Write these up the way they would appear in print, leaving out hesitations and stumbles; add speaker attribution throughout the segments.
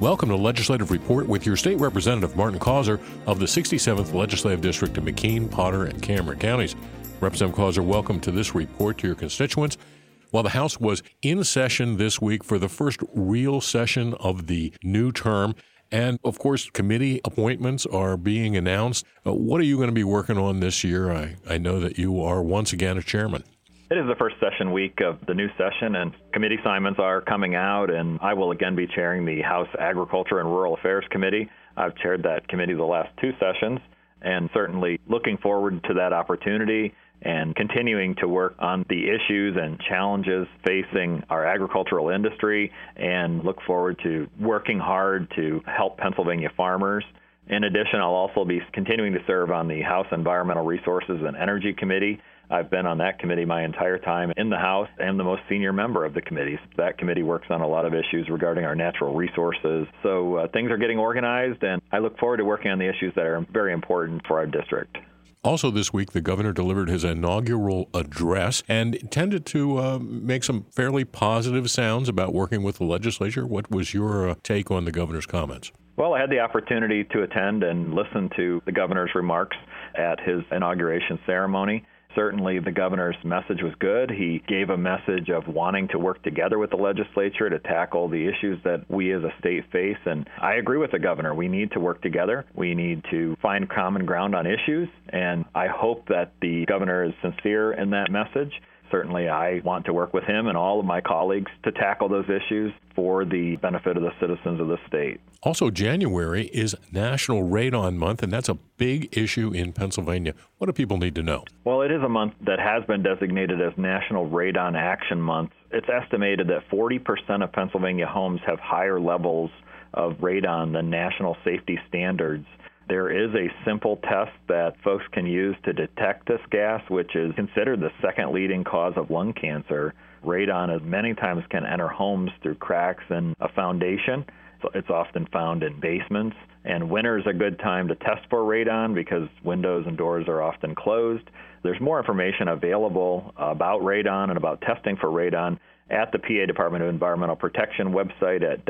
Speaker 1: Welcome to Legislative Report with your State Representative Martin Causer of the 67th Legislative District of McKean, Potter, and Cameron counties. Representative Causer, welcome to this report to your constituents. While the House was in session this week for the first real session of the new term, and of course committee appointments are being announced, what are you going to be working on this year? I know that you are once again a chairman.
Speaker 2: It is the first session week of the new session, and committee assignments are coming out, and I will again be chairing the House Agriculture and Rural Affairs Committee. I've chaired that committee the last two sessions, and certainly looking forward to that opportunity and continuing to work on the issues and challenges facing our agricultural industry, and look forward to working hard to help Pennsylvania farmers. In addition, I'll also be continuing to serve on the House Environmental Resources and Energy Committee. I've been on that committee my entire time in the House and the most senior member of the committee. That committee works on a lot of issues regarding our natural resources. So things are getting organized, and I look forward to working on the issues that are very important for our district.
Speaker 1: Also this week, the governor delivered his inaugural address and tended to make some fairly positive sounds about working with the legislature. What was your take on the governor's comments?
Speaker 2: Well, I had the opportunity to attend and listen to the governor's remarks at his inauguration ceremony. Certainly, the governor's message was good. He gave a message of wanting to work together with the legislature to tackle the issues that we as a state face. And I agree with the governor. We need to work together. We need to find common ground on issues. And I hope that the governor is sincere in that message. Certainly, I want to work with him and all of my colleagues to tackle those issues for the benefit of the citizens of the state.
Speaker 1: Also, January is National Radon Month, and that's a big issue in Pennsylvania. What do people need to know?
Speaker 2: Well, it is a month that has been designated as National Radon Action Month. It's estimated that 40% of Pennsylvania homes have higher levels of radon than national safety standards. There is a simple test that folks can use to detect this gas, which is considered the second leading cause of lung cancer. Radon, as many times, can enter homes through cracks in a foundation. So it's often found in basements. And winter is a good time to test for radon because windows and doors are often closed. There's more information available about radon and about testing for radon at the PA Department of Environmental Protection website at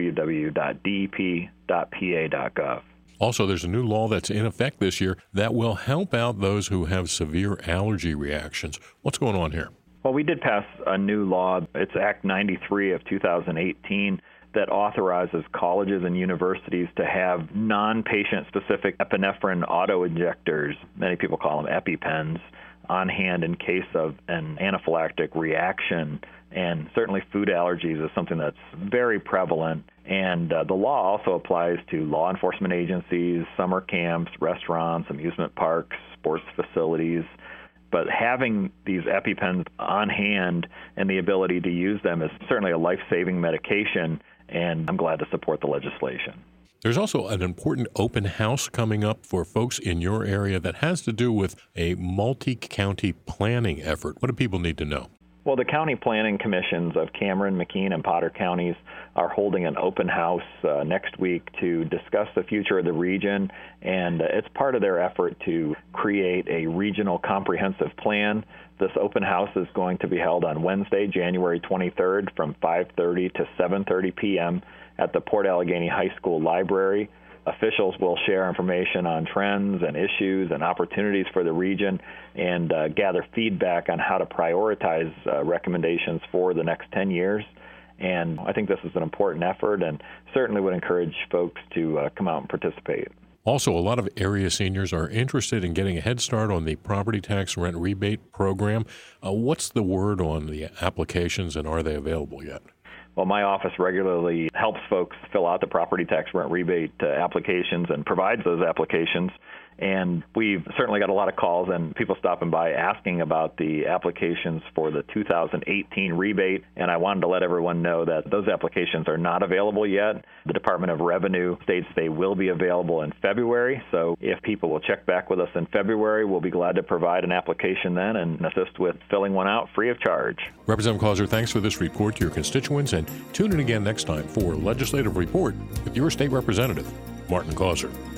Speaker 2: www.dep.pa.gov.
Speaker 1: Also, there's a new law that's in effect this year that will help out those who have severe allergy reactions. What's going on here?
Speaker 2: Well, we did pass a new law. It's Act 93 of 2018 that authorizes colleges and universities to have non-patient-specific epinephrine auto-injectors, many people call them EpiPens, on hand in case of an anaphylactic reaction. And certainly food allergies is something that's very prevalent. And the law also applies to law enforcement agencies, summer camps, restaurants, amusement parks, sports facilities. But having these EpiPens on hand and the ability to use them is certainly a life-saving medication, and I'm glad to support the legislation.
Speaker 1: There's also an important open house coming up for folks in your area that has to do with a multi-county planning effort. What do people need to know?
Speaker 2: Well, the county planning commissions of Cameron, McKean, and Potter counties are holding an open house next week to discuss the future of the region, and it's part of their effort to create a regional comprehensive plan. This open house is going to be held on Wednesday, January 23rd from 5:30 to 7:30 p.m. at the Port Allegany High School Library. Officials will share information on trends and issues and opportunities for the region and gather feedback on how to prioritize recommendations for the next 10 years. And I think this is an important effort and certainly would encourage folks to come out and participate.
Speaker 1: Also, a lot of area seniors are interested in getting a head start on the property tax rent rebate program. What's the word on the applications, and are they available yet?
Speaker 2: Well, my office regularly helps folks fill out the property tax rent rebate applications and provides those applications. And we've certainly got a lot of calls and people stopping by asking about the applications for the 2018 rebate. And I wanted to let everyone know that those applications are not available yet. The Department of Revenue states they will be available in February. So if people will check back with us in February, we'll be glad to provide an application then and assist with filling one out free of charge.
Speaker 1: Representative Causer, thanks for this report to your constituents, and tune in again next time for Legislative Report with your state representative, Martin Causer.